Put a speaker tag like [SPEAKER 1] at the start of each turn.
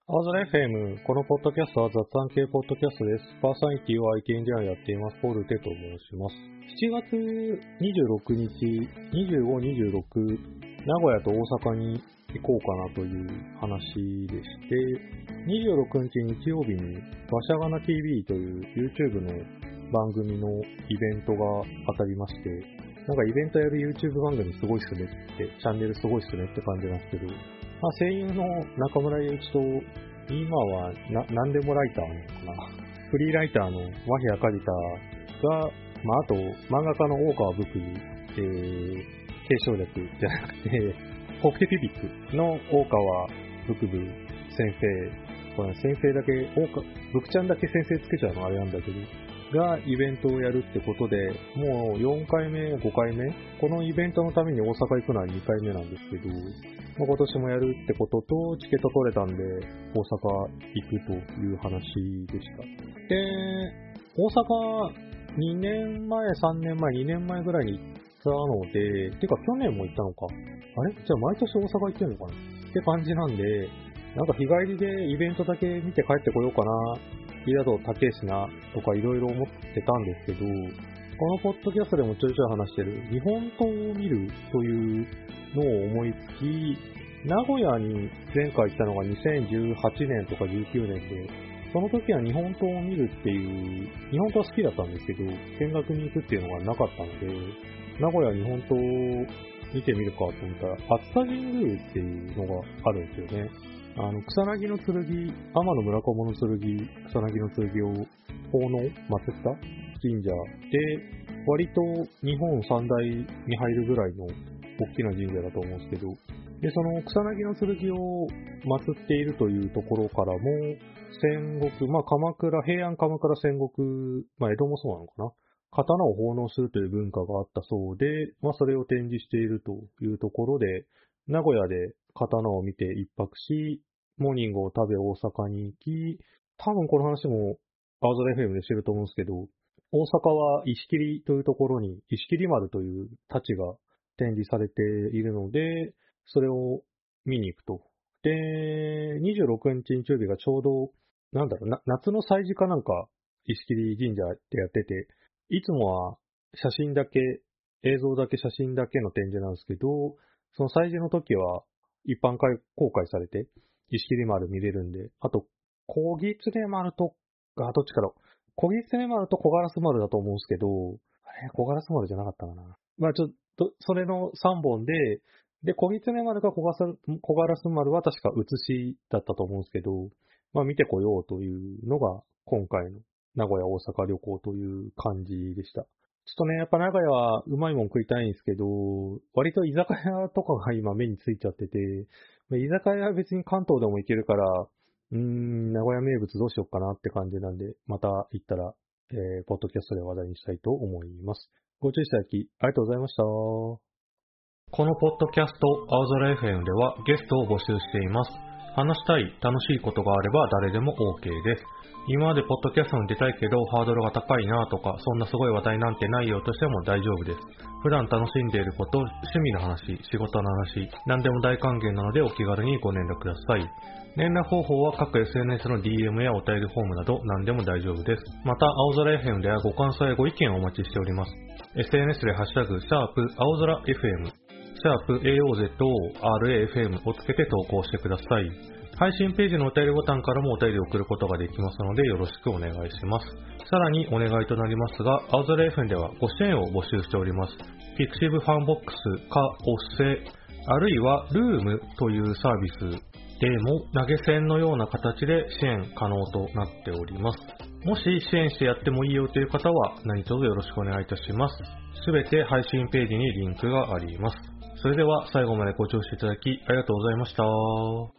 [SPEAKER 1] 青空 FM、このポッドキャストは雑談系ポッドキャストです。パーソナリティを IT エンジニアをやっています、ポルテと申します。7月26日、25、26、名古屋と大阪に行こうかなという話でして、26日日曜日にわしゃがな TV という YouTube の番組のイベントが当たりまして、なんかイベントやる YouTube 番組すごいっすねって、チャンネルすごいっすねって感じなんですけど、声優の中村祐一と、今は何でもライターなのかな。フリーライターの和平赤田が、あと漫画家の大川ブク、継承略じゃなくて、北テピピックの大川ブクブ先生、これ先生だけ、ブクちゃんだけ先生つけちゃうのあれなんだけど、がイベントをやるってことで、もう4回目、5回目このイベントのために大阪行くのは2回目なんですけど、今年もやるってことと、チケット取れたんで、大阪行くという話でした。で、大阪2年前、3年前、2年前ぐらいに行ったので、てか去年も行ったのか。あれじゃあ毎年大阪行ってんのかなって感じなんで、なんか日帰りでイベントだけ見て帰ってこようかな。宿高いしなとかいろいろ思ってたんですけど、このポッドキャストでもちょいちょい話してる日本刀を見るというのを思いつき、名古屋に前回行ったのが2018年とか19年で、その時は日本刀を見るっていう、日本刀好きだったんですけど、見学に行くっていうのがなかったので、名古屋日本刀を見てみるかと思ったら、熱田神宮っていうのがあるんですよね。草薙の剣、天の村鴨の剣、草薙の剣を奉納、祀った神社で、割と日本三大に入るぐらいの大きな神社だと思うんですけど、で、その草薙の剣を祀っているというところからも、戦国、鎌倉、平安鎌倉戦国、江戸もそうなのかな、刀を奉納するという文化があったそうで、それを展示しているというところで、名古屋で刀を見て一泊し、モーニングを食べ大阪に行き、多分この話も青空 FM でしてると思うんですけど、大阪は石切というところに石切丸という太刀が展示されているので、それを見に行くと。で、26日日曜日がちょうど、夏の祭事かなんか石切神社でやってて、いつもは写真だけ、映像だけ写真だけの展示なんですけど、その祭事の時は一般公開されて、石切丸見れるんで、あと、小狐丸と、どっちかだ。小狐丸と小ガラス丸だと思うんですけど、小ガラス丸じゃなかったかな。ちょっと、それの3本で、小狐丸か小ガラス丸は確か写しだったと思うんですけど、見てこようというのが今回の名古屋大阪旅行という感じでした。ちょっとね、やっぱ名古屋はうまいもん食いたいんですけど、割と居酒屋とかが今目についちゃってて、居酒屋は別に関東でも行けるから、名古屋名物どうしようかなって感じなんで、また行ったら、ポッドキャストで話題にしたいと思います。ご注意いただき、ありがとうございました。このポッドキャスト、青空 FM ではゲストを募集しています。話したい、楽しいことがあれば誰でも OK です。今までポッドキャストに出たいけどハードルが高いなとか、そんなすごい話題なんてないよとしても大丈夫です。普段楽しんでいること、趣味の話、仕事の話、何でも大歓迎なのでお気軽にご連絡ください。連絡方法は各 SNS の DM やお便りフォームなど何でも大丈夫です。また、青空 FM ではご感想やご意見をお待ちしております。SNS でハッシュタグ、青空 FM、#AOZORAFM をつけて投稿してください。配信ページのお便りボタンからもお便りを送ることができますのでよろしくお願いします。さらにお願いとなりますが、青空 FM ではご支援を募集しております。Pixiv ファンボックスかおっせ、あるいはルームというサービスでも投げ銭のような形で支援可能となっております。もし支援してやってもいいよという方は何卒よろしくお願いいたします。すべて配信ページにリンクがあります。それでは最後までご聴取いただきありがとうございました。